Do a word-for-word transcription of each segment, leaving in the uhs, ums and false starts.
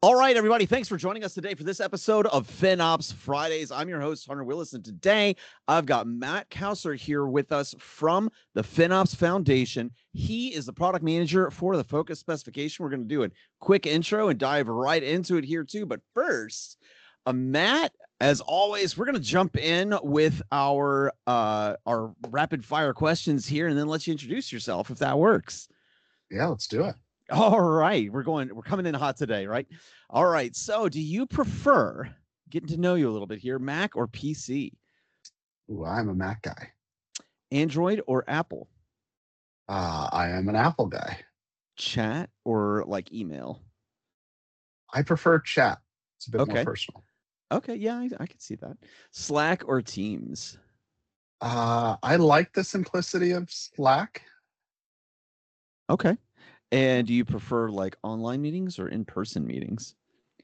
All right, everybody. Thanks for joining us today for this episode of FinOps Fridays. I'm your host, Hunter Willis, and today I've got Matt Kauser here with us from the FinOps Foundation. He is the product manager for the Focus specification. We're going to do a quick intro and dive right into it here too. But first, uh, Matt, as always, we're going to jump in with our uh, our rapid fire questions here, and then let you introduce yourself if that works. Yeah, let's do it. All right, we're going. We're coming in hot today, right? All right. So, do you prefer getting to know you a little bit here, Mac or P C? Ooh, I'm a Mac guy. Android or Apple? Uh, I am an Apple guy. Chat or like email? I prefer chat. It's a bit Okay. more personal. Okay. Yeah, I, I can see that. Slack or Teams? Uh, I like the simplicity of Slack. Okay. And do you prefer like online meetings or in-person meetings?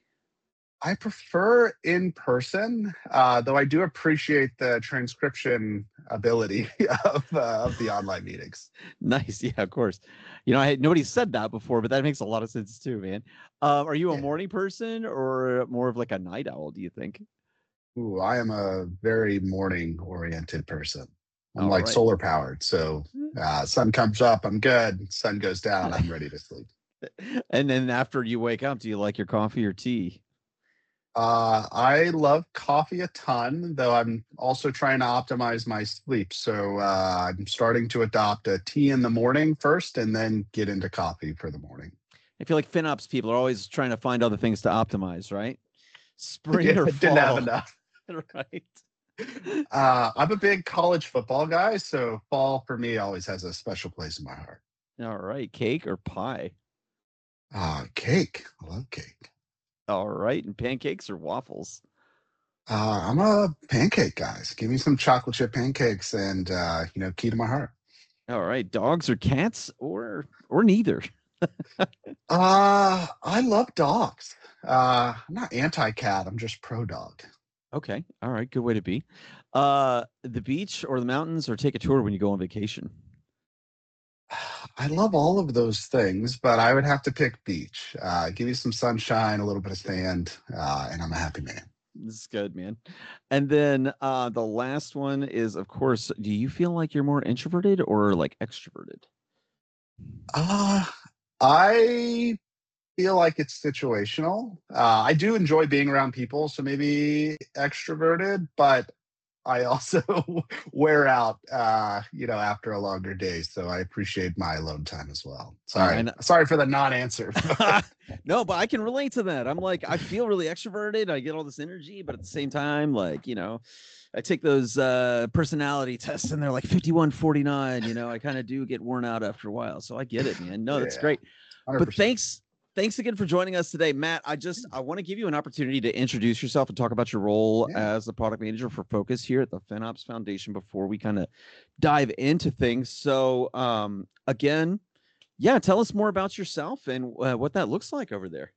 I prefer in person, uh, though I do appreciate the transcription ability of uh, of the online meetings. Nice. Yeah, of course. You know, I had nobody said that before, but that makes a lot of sense too, man. Uh, are you a Yeah. morning person or more of like a night owl, do you think? Ooh, I am a very morning oriented person. I'm All like right. solar powered, so uh, sun comes up, I'm good. Sun goes down, I'm ready to sleep. And then after you wake up, do you like your coffee or tea? Uh, I love coffee a ton, though I'm also trying to optimize my sleep. So uh, I'm starting to adopt a tea in the morning first and then get into coffee for the morning. I feel like FinOps people are always trying to find other things to optimize, right? Spring Yeah, or didn't have fall, enough. right? Uh, I'm a big college football guy, so fall for me always has a special place in my heart. All right, cake or pie? Uh, cake. I love cake. All right, and pancakes or waffles? Uh, I'm a pancake guy. So give me some chocolate chip pancakes and, uh, you know, key to my heart. All right, dogs or cats or or neither? Uh, I love dogs. Uh, I'm not anti-cat. I'm just pro dog. Okay, all right, good way to be. Uh, the beach or the mountains or take a tour when you go on vacation? I love all of those things, but I would have to pick beach. Uh, give me some sunshine, a little bit of sand, uh, and I'm a happy man. This is good, man. And then uh, the last one is, of course, do you feel like you're more introverted or like extroverted? Uh, I feel like it's situational. Uh, I do enjoy being around people, so maybe extroverted, but I also wear out, uh, you know, after a longer day. So I appreciate my alone time as well. Uh, Sorry, and sorry for the non-answer. no, but I can relate to that. I'm like, I feel really extroverted. I get all this energy, but at the same time, like, you know, I take those uh, personality tests and they're like fifty-one forty-nine. You know, I kind of do get worn out after a while. So I get it, man. No, that's Yeah, great. But one hundred percent. thanks. Thanks again for joining us today, Matt. I just I want to give you an opportunity to introduce yourself and talk about your role Yeah. as the product manager for Focus here at the FinOps Foundation before we kind of dive into things. So, um, again, yeah, tell us more about yourself and uh, what that looks like over there.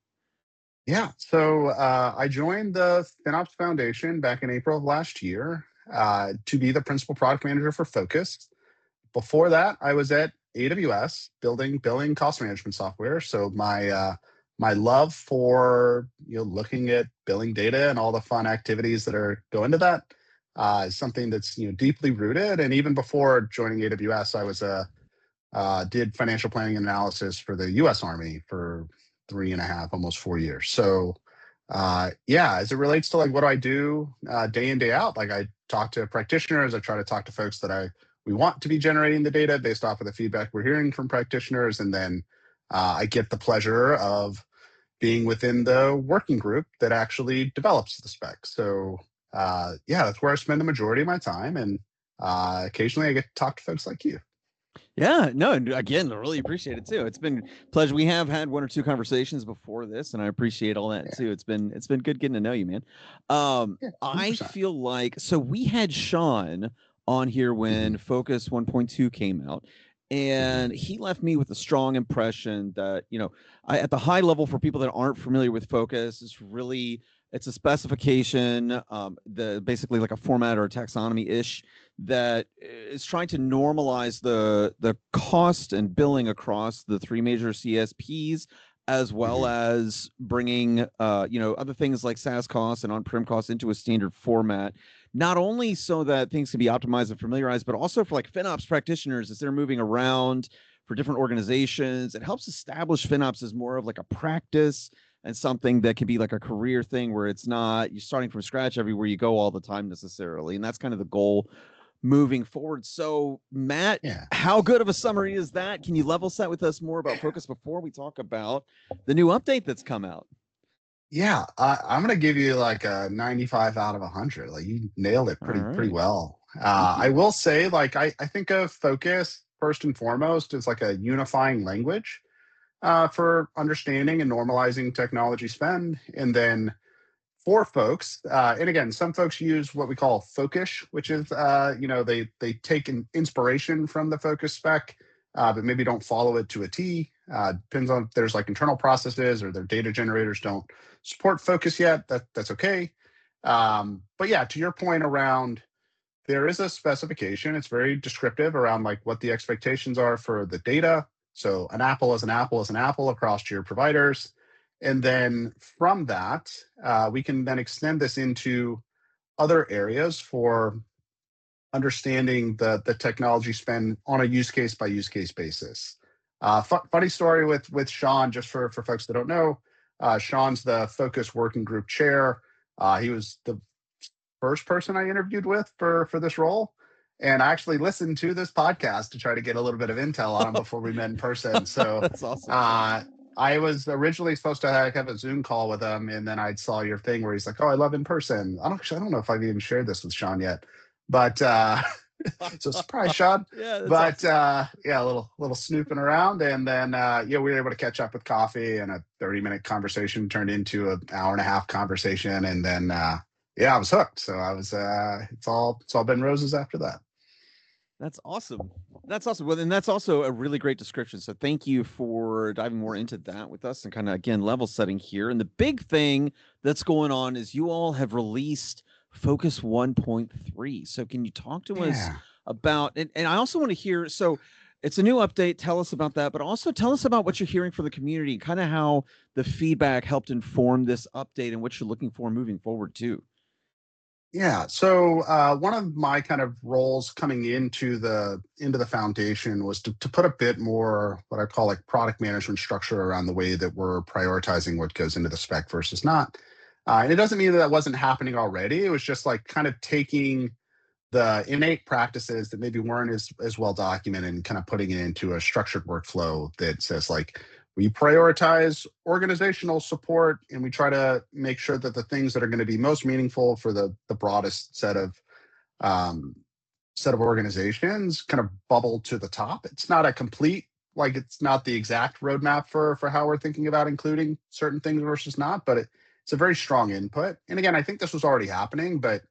Yeah. So uh, I joined the FinOps Foundation back in April of last year uh, to be the principal product manager for Focus. Before that, I was at A W S building billing cost management software. So my uh, my love for you know looking at billing data and all the fun activities that are go into that uh, is something that's you know deeply rooted. And even before joining A W S, I was a uh, did financial planning and analysis for the U S Army for three and a half, almost four years. So, uh, yeah, as it relates to like what do I do uh, day in day out, like I talk to practitioners, I try to talk to folks that I we want to be generating the data based off of the feedback we're hearing from practitioners, and then uh, I get the pleasure of being within the working group that actually develops the spec. So, uh, yeah, that's where I spend the majority of my time, and uh, occasionally I get to talk to folks like you. Yeah, no, and again, I really appreciate it too. It's been a pleasure. We have had one or two conversations before this, and I appreciate all that Yeah, too. It's been it's been good getting to know you, man. Um, yeah, I one hundred percent. feel like so we had Sean on here Mhm, when Focus one point two came out, mhm. and he left me with a strong impression that, you know, I, at the high level for people that aren't familiar with Focus, it's really it's a specification, um, the basically like a format or a taxonomy ish that is trying to normalize the the cost and billing across the three major C S Ps as well Mhm. as bringing uh, you know, other things like SaaS costs and on-prem costs into a standard format, not only so that things can be optimized and familiarized, but also for like FinOps practitioners as they're moving around for different organizations. It helps establish FinOps as more of like a practice and something that can be like a career thing where it's not you're starting from scratch everywhere you go all the time necessarily. And that's kind of the goal moving forward. So, Matt, Yeah. how good of a summary is that? Can you level set with us more about Focus before we talk about the new update that's come out? Yeah, I, I'm gonna give you like a ninety-five out of one hundred. Like you nailed it All pretty pretty right. well. Thank Uh, I you. will say, like I, I think of Focus first and foremost as like a unifying language uh, for understanding and normalizing technology spend, and then for folks, uh, and again, some folks use what we call Focus, which is uh, you know they they take an inspiration from the Focus spec, uh, but maybe don't follow it to a T. Uh, depends on if there's like internal processes or their data generators don't support Focus yet. That that's okay. Um, but yeah, to your point around there is a specification. It's very descriptive around like what the expectations are for the data. So an apple is an apple is an apple across your providers. And then from that, uh, we can then extend this into other areas for understanding the, the technology spend on a use case by use case basis. Uh, fu- funny story with, with Sean, just for, for folks that don't know, uh, Sean's the Focus Working Group chair. Uh, he was the first person I interviewed with for for this role. And I actually listened to this podcast to try to get a little bit of intel on him before we met in person. So That's awesome. uh, I was originally supposed to have, have a Zoom call with him, and then I saw your thing where he's like, "Oh, I love in person." I don't, I don't know if I've even shared this with Sean yet, but uh, so surprise, Sean. Yeah, that's But awesome. uh, yeah, a little little snooping around, and then uh, yeah, we were able to catch up with coffee, and a thirty minute conversation turned into an hour and a half conversation, and then uh, yeah, I was hooked. So I was uh, it's all it's all been roses after that. That's awesome. That's awesome. Well, and that's also a really great description. So thank you for diving more into that with us and kind of again level setting here. And the big thing that's going on is you all have released Focus one point three. So can you talk to us Yeah. about and, and I also want to hear so it's a new update. Tell us about that, but also tell us about what you're hearing from the community, kind of how the feedback helped inform this update and what you're looking for moving forward too. Yeah. So uh, one of my kind of roles coming into the into the foundation was to, to put a bit more what I call like product management structure around the way that we're prioritizing what goes into the spec versus not. Uh, and it doesn't mean that that wasn't happening already. It was just like kind of taking the innate practices that maybe weren't as, as well documented and kind of putting it into a structured workflow that says like we prioritize organizational support and we try to make sure that the things that are going to be most meaningful for the the broadest set of um, set of organizations kind of bubble to the top. It's not a complete like it's not the exact roadmap for for how we're thinking about including certain things versus not, but it, it's a very strong input. And again, I think this was already happening, but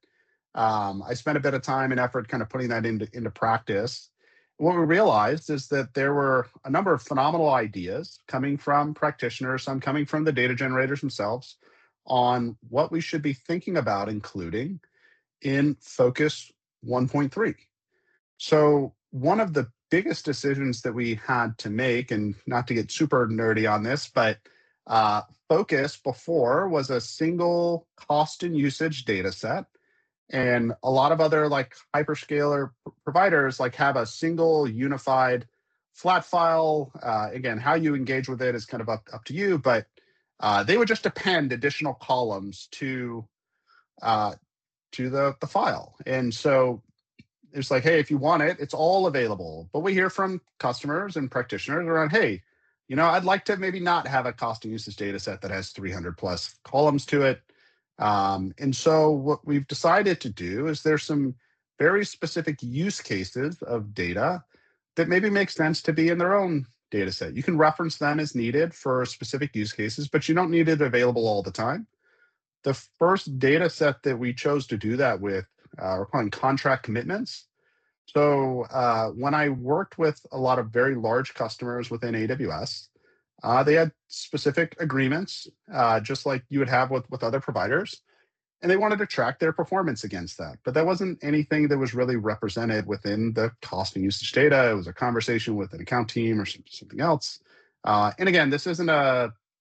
um, I spent a bit of time and effort kind of putting that into, into practice. What we realized is that there were a number of phenomenal ideas coming from practitioners, some coming from the data generators themselves, on what we should be thinking about including in Focus one point three. So, one of the biggest decisions that we had to make, and not to get super nerdy on this, but uh, Focus before was a single cost and usage data set, and a lot of other like hyperscaler p- providers like have a single unified flat file. Uh, again, how you engage with it is kind of up, up to you, but uh, they would just append additional columns to uh, to the, the file. And so it's like, hey, if you want it, it's all available. But we hear from customers and practitioners around, hey, you know, I'd like to maybe not have a cost and usage data set that has three hundred plus columns to it. Um, and so what we've decided to do is there's some very specific use cases of data that maybe make sense to be in their own data set. You can reference them as needed for specific use cases, but you don't need it available all the time. The first data set that we chose to do that with, uh, we're calling contract commitments. So uh, when I worked with a lot of very large customers within A W S, uh, they had specific agreements, uh, just like you would have with, with other providers, and they wanted to track their performance against that. But that wasn't anything that was really represented within the cost and usage data. It was a conversation with an account team or some- something else. Uh, and again, this isn't a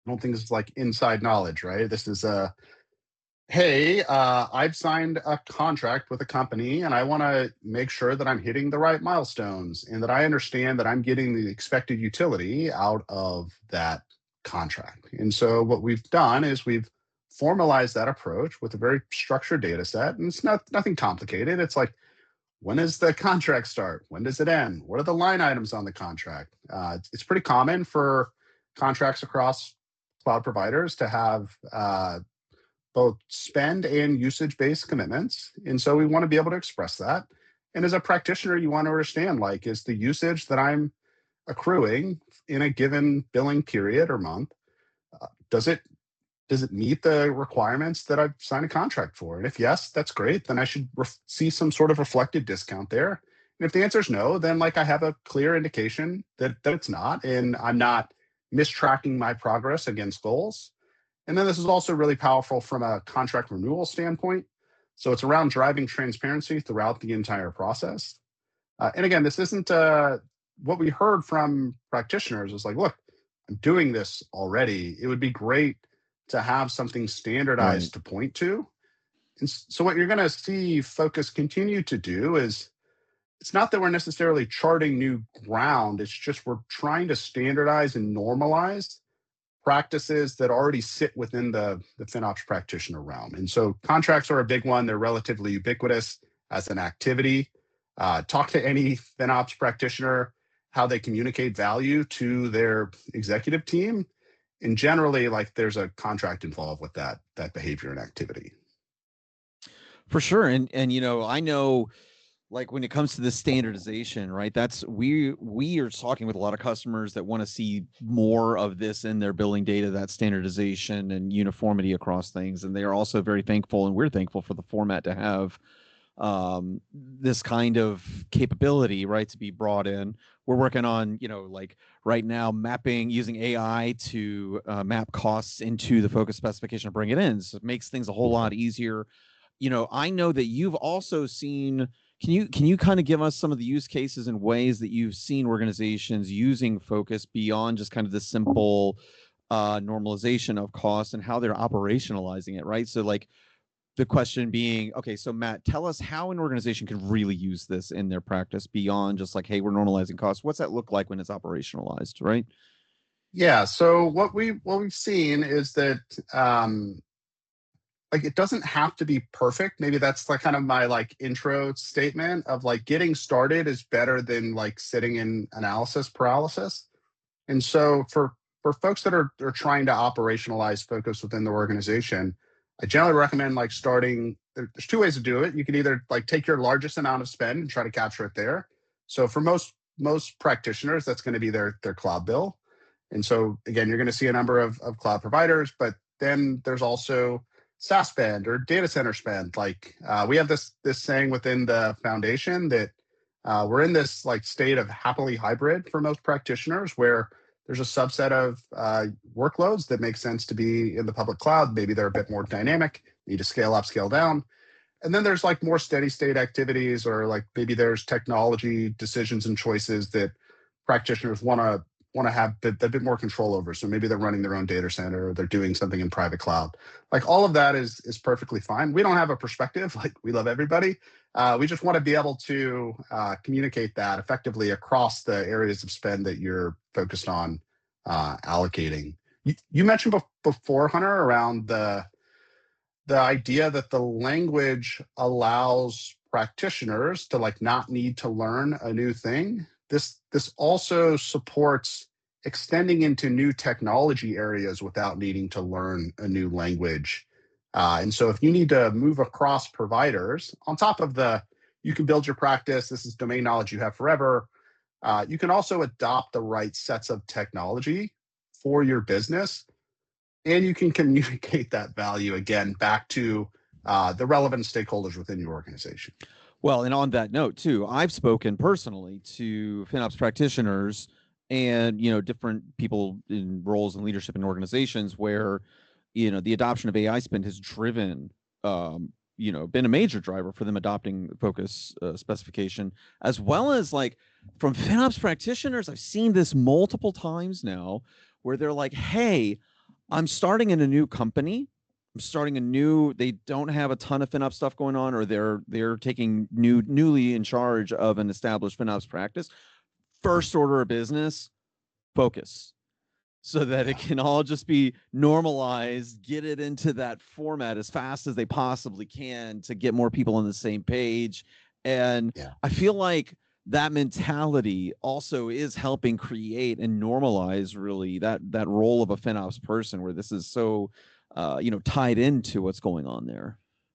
don't think this is like inside knowledge, right? This is a, hey, uh, I've signed a contract with a company and I want to make sure that I'm hitting the right milestones and that I understand that I'm getting the expected utility out of that contract. And so what we've done is we've formalized that approach with a very structured data set. And it's not nothing complicated. It's like, when does the contract start? When does it end? What are the line items on the contract? Uh, it's, it's pretty common for contracts across cloud providers to have uh, both spend and usage-based commitments. And so we want to be able to express that. And as a practitioner, you want to understand, like, is the usage that I'm accruing in a given billing period or month, uh, does it does it meet the requirements that I've signed a contract for? And if yes, that's great. Then I should ref- see some sort of reflected discount there. And if the answer is no, then like I have a clear indication that, that it's not, and I'm not mistracking my progress against goals. And then this is also really powerful from a contract renewal standpoint. So it's around driving transparency throughout the entire process. Uh, and again, this isn't uh, what we heard from practitioners is like, look, I'm doing this already. It would be great to have something standardized Right. to point to. And so what you're going to see Focus continue to do is, it's not that we're necessarily charting new ground. It's just we're trying to standardize and normalize practices that already sit within the, the FinOps practitioner realm. And so contracts are a big one. They're relatively ubiquitous as an activity. Uh, talk to any FinOps practitioner, how they communicate value to their executive team. And generally, like, there's a contract involved with that, that behavior and activity. For sure. And, and, you know, I know, like when it comes to this standardization, right? That's we we are talking with a lot of customers that want to see more of this in their billing data, that standardization and uniformity across things. And they are also very thankful, and we're thankful for the format to have um this kind of capability, right, to be brought in. We're working on, you know, like right now mapping using A I to uh, map costs into the Focus specification and bring it in. So it makes things a whole lot easier. You know, I know that you've also seen, can you can you kind of give us some of the use cases and ways that you've seen organizations using Focus beyond just kind of the simple uh, normalization of costs and how they're operationalizing it, right? So like the question being, okay, so Matt, tell us how an organization can really use this in their practice beyond just like, hey, we're normalizing costs. What's that look like when it's operationalized, right? Yeah. So what we what we've seen is that um, like it doesn't have to be perfect. Maybe that's like kind of my like intro statement of like getting started is better than like sitting in analysis paralysis. And so for for folks that are, are trying to operationalize Focus within the organization, I generally recommend like starting. there- There's two ways to do it. You can either like take your largest amount of spend and try to capture it there. So for most most practitioners, that's going to be their their cloud bill. And so again, you're going to see a number of, of cloud providers, but then there's also SaaS spend or data center spend. Like uh, we have this this saying within the foundation that uh, we're in this like state of happily hybrid for most practitioners, where there's a subset of uh, workloads that make sense to be in the public cloud. Maybe they're a bit more dynamic, need to scale up, scale down. And then there's like more steady state activities, or like maybe there's technology decisions and choices that practitioners want to want to have a bit, a bit more control over. So maybe they're running their own data center, or they're doing something in private cloud. Like all of that is is perfectly fine. We don't have a perspective, like we love everybody. Uh, we just want to be able to uh, communicate that effectively across the areas of spend that you're focused on uh, allocating. You, you mentioned bef- before, Hunter, around the the idea that the language allows practitioners to like not need to learn a new thing. This this also supports extending into new technology areas without needing to learn a new language. Uh, and so if you need to move across providers, on top of the, you can build your practice, this is domain knowledge you have forever, uh, you can also adopt the right sets of technology for your business, and you can communicate that value again back to uh, the relevant stakeholders within your organization. Well, and on that note too, I've spoken personally to FinOps practitioners and, you know, different people in roles and leadership in organizations where, you know, the adoption of A I spend has driven, um, you know, been a major driver for them adopting the Focus uh, specification, as well as like from FinOps practitioners. I've seen this multiple times now where they're like, hey, I'm starting in a new company. I'm starting a new. They don't have a ton of FinOps stuff going on, or they're they're taking new newly in charge of an established FinOps practice. First order of business, focus, so that Yeah. it can all just be normalized, get it into that format as fast as they possibly can to get more people on the same page. And Yeah. I feel like that mentality also is helping create and normalize really that that role of a FinOps person, where this is so uh, you know, tied into what's going on there.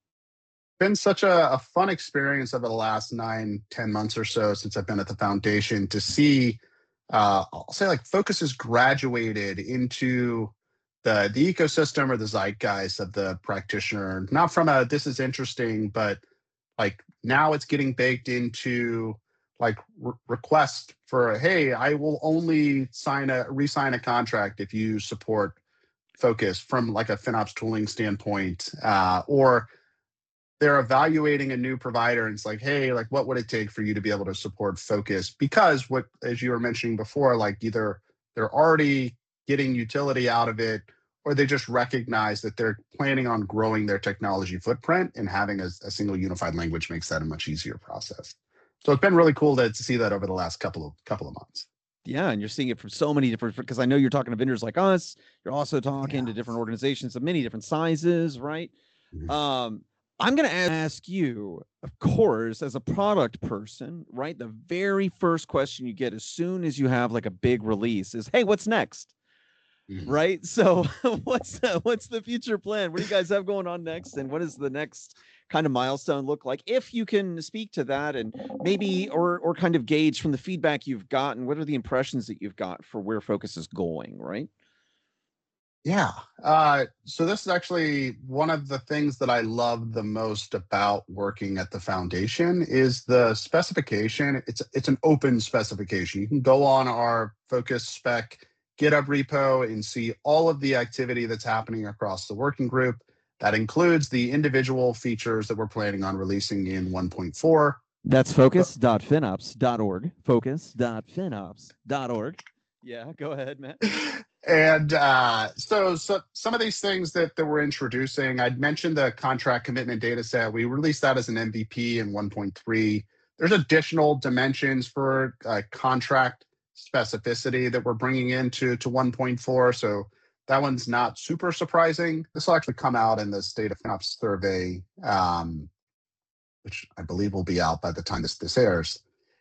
Been such a, a fun experience over the last nine, ten months or so since I've been at the foundation to see, uh, I'll say like Focus has graduated into the the ecosystem or the zeitgeist of the practitioner. Not from a this is interesting, but like now it's getting baked into like re- request for hey, I will only sign a re-sign a contract if you support Focus from like a FinOps tooling standpoint, uh, or they're evaluating a new provider and it's like, hey, like what would it take for you to be able to support Focus? Because what, as you were mentioning before, like either they're already getting utility out of it, or they just recognize that they're planning on growing their technology footprint, and having a, a single unified language makes that a much easier process. So it's been really cool to, to see that over the last couple of couple of months. Yeah, and you're seeing it from so many different, because I know you're talking to vendors like us. You're also Yeah. talking to different organizations of many different sizes, right? Mhm. Um, I'm going to ask you, of course, as a product person, right? The very first question you get as soon as you have like a big release is, "Hey, what's next?" Mhm. Right? So, what's the, what's the future plan? What do you guys have going on next, and what is the next kind of milestone look like? If you can speak to that, and maybe or or kind of gauge from the feedback you've gotten, what are the impressions that you've got for where Focus is going, right? Yeah. Uh, so this is actually one of the things that I love the most about working at the foundation is the specification. It's it's an open specification. You can go on our Focus spec GitHub repo and see all of the activity that's happening across the working group. That includes the individual features that we're planning on releasing in one point four. That's focus dot finops dot org. focus dot finops dot org. Yeah, go ahead, Matt. And uh, so, so some of these things that, that we're introducing, I'd mentioned the contract commitment data set. We released that as an M V P in one point three. There's additional dimensions for uh, contract specificity that we're bringing into to one point four. So that one's not super surprising. This will actually come out in the State of FinOps survey, um, which I believe will be out by the time this, this airs.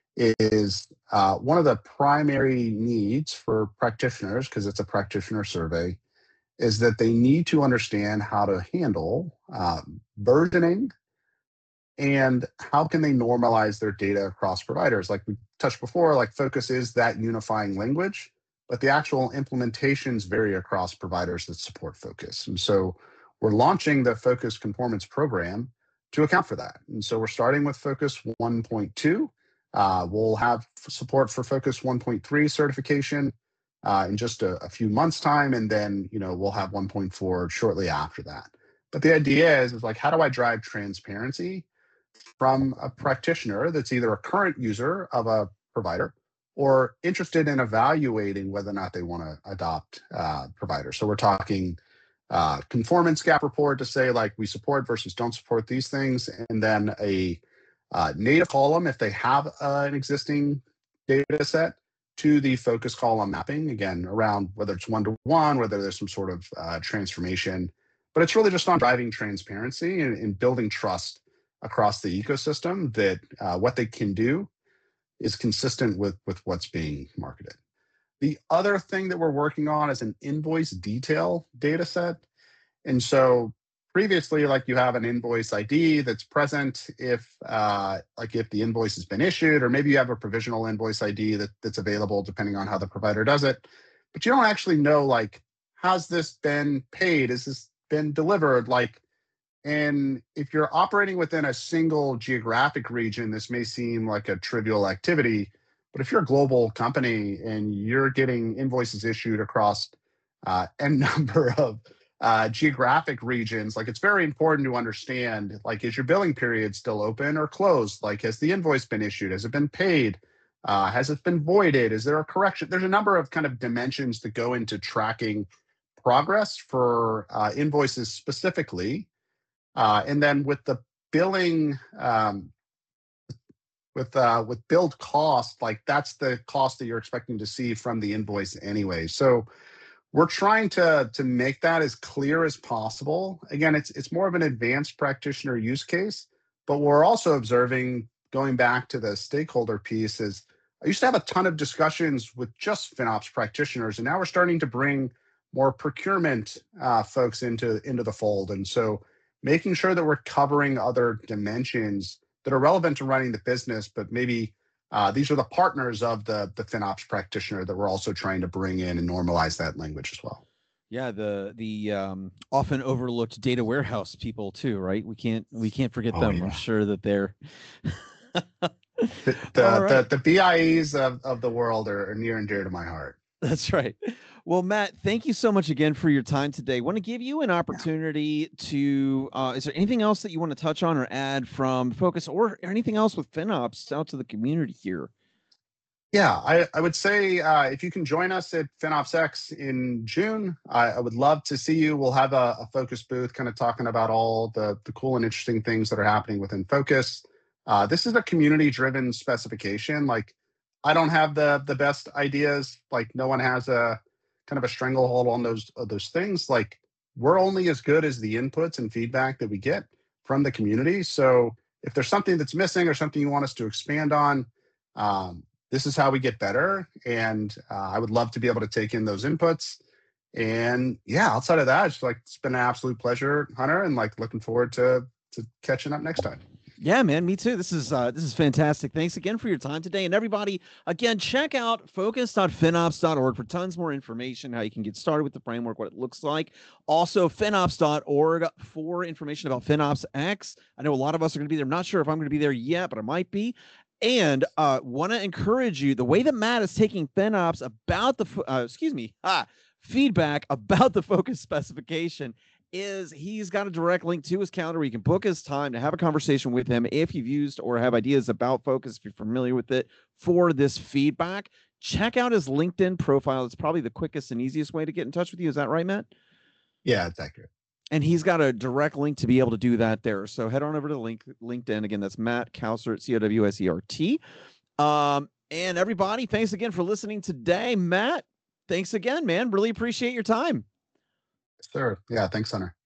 Is uh, one of the primary needs for practitioners, because it's a practitioner survey, is that they need to understand how to handle um, versioning, and how can they normalize their data across providers. Like we touched before, like Focus is that unifying language, but the actual implementations vary across providers that support Focus. And so we're launching the Focus Conformance Program to account for that. And so we're starting with Focus one point two. Uh, we'll have support for Focus one point three certification uh, in just a, a few months' time, and then you know we'll have one point four shortly after that. But the idea is, is like, how do I drive transparency from a practitioner that's either a current user of a provider or interested in evaluating whether or not they want to adopt uh, provider. So we're talking uh, conformance gap report to say like we support versus don't support these things, and then a uh, native column if they have uh, an existing data set to the focus column mapping, again, around whether it's one-to-one, whether there's some sort of uh, transformation. But it's really just on driving transparency and, and building trust across the ecosystem that uh, what they can do is consistent with, with what's being marketed. The other thing that we're working on is an invoice detail data set. And so previously, like you have an invoice I D that's present if uh, like if the invoice has been issued, or maybe you have a provisional invoice I D that, that's available depending on how the provider does it. But you don't actually know, like, has this been paid? Has this been delivered? Like, and if you're operating within a single geographic region, this may seem like a trivial activity. But if you're a global company and you're getting invoices issued across uh, n number of uh, geographic regions, like it's very important to understand, like, is your billing period still open or closed? Like, has the invoice been issued? Has it been paid? Uh, has it been voided? Is there a correction? There's a number of kind of dimensions that go into tracking progress for uh, invoices specifically. Uh, and then with the billing, um, with uh, with billed cost, like that's the cost that you're expecting to see from the invoice anyway. So we're trying to to make that as clear as possible. Again, it's it's more of an advanced practitioner use case, but we're also observing, going back to the stakeholder piece, is I used to have a ton of discussions with just FinOps practitioners, and now we're starting to bring more procurement uh, folks into into the fold. And so making sure that we're covering other dimensions that are relevant to running the business, but maybe uh, these are the partners of the the FinOps practitioner that we're also trying to bring in and normalize that language as well. Yeah, the the um, often overlooked data warehouse people too, right? We can't we can't forget Oh, them. yeah. I'm sure that they're The the, All right. the, the B I Es of, of the world are, are near and dear to my heart. That's right. Well, Matt, thank you so much again for your time today. Want to give you an opportunity to, uh, is there anything else that you want to touch on or add from Focus, or anything else with FinOps out to the community here? Yeah, I, I would say uh, if you can join us at FinOpsX in June, I, I would love to see you. We'll have a, a Focus booth kind of talking about all the, the cool and interesting things that are happening within Focus. Uh, this is a community-driven specification. Like, I don't have the the best ideas. Like, no one has a kind of a stranglehold on those of those things. Like, we're only as good as the inputs and feedback that we get from the community. So if there's something that's missing or something you want us to expand on, um, this is how we get better. And uh, I would love to be able to take in those inputs. And yeah, outside of that, it's like it's been an absolute pleasure, Hunter, and like looking forward to to catching up next time. Yeah, man, me too. This is uh this is fantastic. Thanks again for your time today. And everybody, again, check out focus dot finops dot org for tons more information, how you can get started with the framework, what it looks like. Also, finops dot org for information about FinOps X. I know a lot of us are going to be there. I'm not sure if I'm going to be there yet, but I might be. And uh want to encourage you, the way that Matt is taking FinOps about the uh, excuse me, ah, feedback about the Focus specification is he's got a direct link to his calendar where you can book his time to have a conversation with him if you've used or have ideas about Focus, if you're familiar with it, for this feedback. Check out his LinkedIn profile. It's probably the quickest and easiest way to get in touch with you. Is that right, Matt? Yeah, it's accurate. And he's got a direct link to be able to do that there. So head on over to link, LinkedIn. Again, that's Matt Cowsert, C O W S E R T. Um, and everybody, thanks again for listening today. Matt, thanks again, man. Really appreciate your time. Sure. Yeah, thanks, Hunter.